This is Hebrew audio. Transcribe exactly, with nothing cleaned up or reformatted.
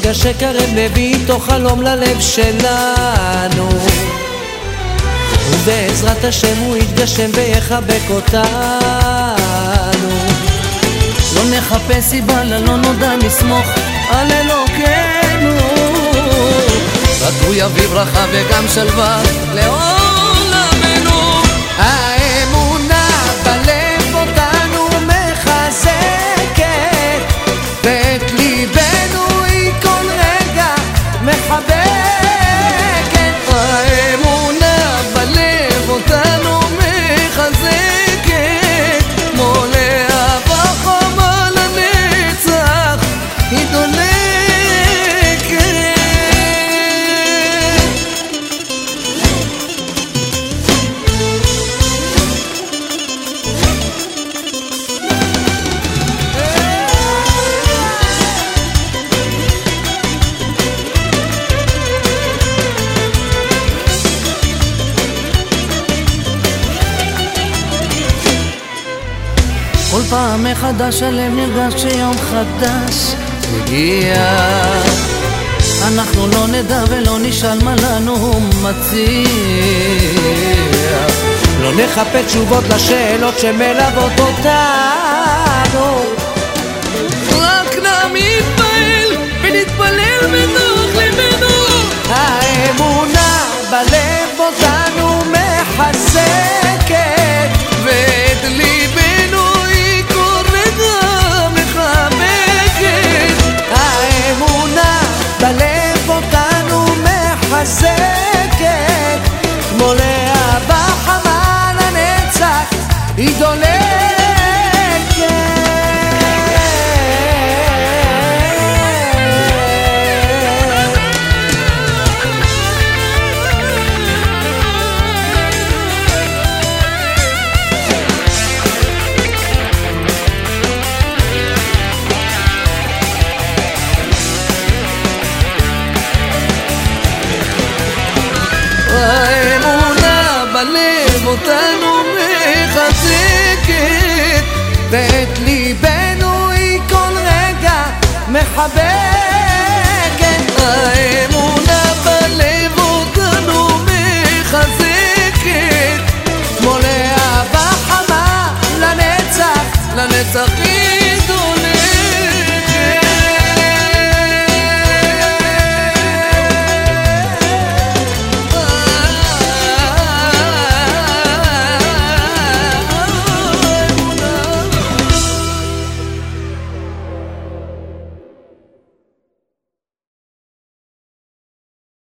רגע שקרב מביא איתו חלום ללב שלנו, ובעזרת השם הוא יתגשם ויחבק אותנו. לא נחפש סיבה ללא נודע, נסמוך על אלוקינו, רק הוא יביא ברכה וגם שלווה לעולמנו. האמונה בלב אותנו מחזקת, ואת ליבנו היא כל רגע מחבקת. האמונה בלב אותנו מחזקת, מולאה בחמה לנצח היא דולקת. כל פעם מחדש הלב נרגש כשיום חדש הגיע. אנחנו לא נדע ולא נשאל מה לנו הוא מציע, לא נחפש תשובות לשאלות שמלוות אותנו, רק נעמיד באל ונתפלל בתוך ליבנו. האמונה בלב אותנו מחזקת, ואת ליבנו בלב אותנו מחזקת, מולאה בחמה לנצח היא דולקת. האמונה בלב אותנו מחזקת, ואת ליבנו היא כל רגע מחבקת.